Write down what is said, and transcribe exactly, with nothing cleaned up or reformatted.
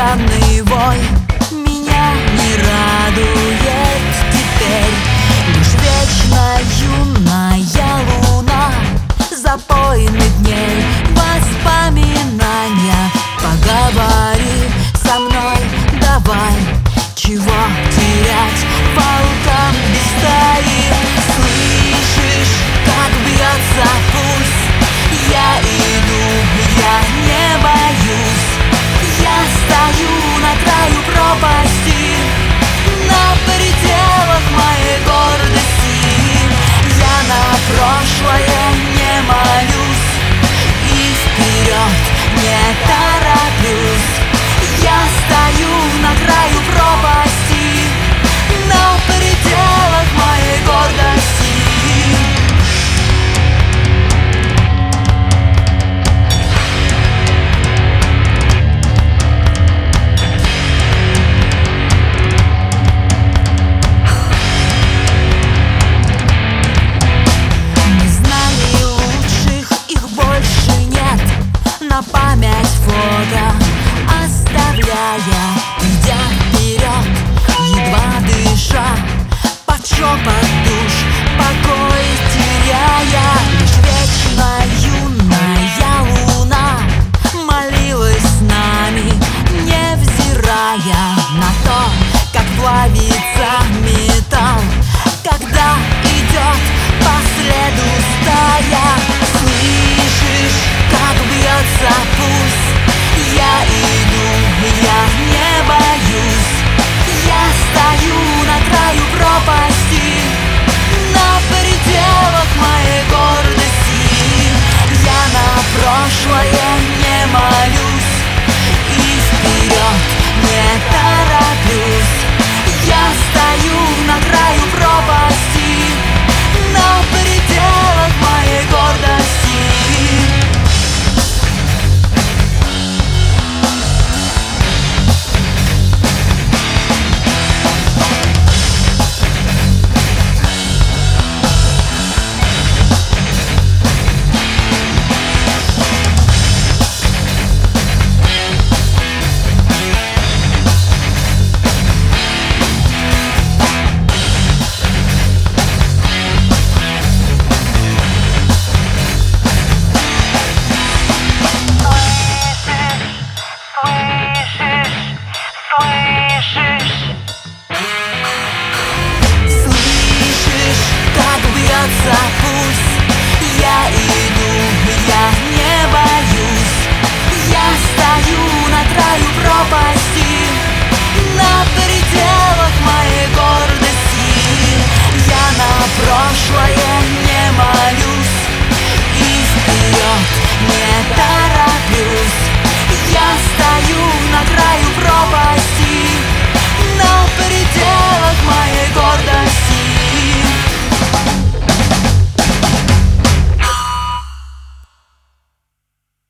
странный вой меня не радует теперь. Лишь вечно юная луна запойных дней воспоминания. Поговори со мной, давай, чего терять волкам без стаи. Слышишь, как бьется пульс? Я иду, я не боюсь. Я стою на краю пропасти, на пределах моей гордости. Я на прошлое не молюсь и вперед не тороплюсь. Я стою на краю пропасти, на пределах моей гордости. На память фото оставляя, идя вперед, едва дыша, под шепот душ покой теряя. Лишь вечно юная луна молилась с нами, невзирая на то, как плавится металл, когда идет по следу стая. Слышишь, как бьется пульс? Я иду, я не боюсь. Я стою на краю пропасти, на пределах моей гордости. Я на прошлое не молюсь и вперед не тороплюсь. Я стою на краю пропасти, на пределах моей гордости. Слышишь, как бьется пульс?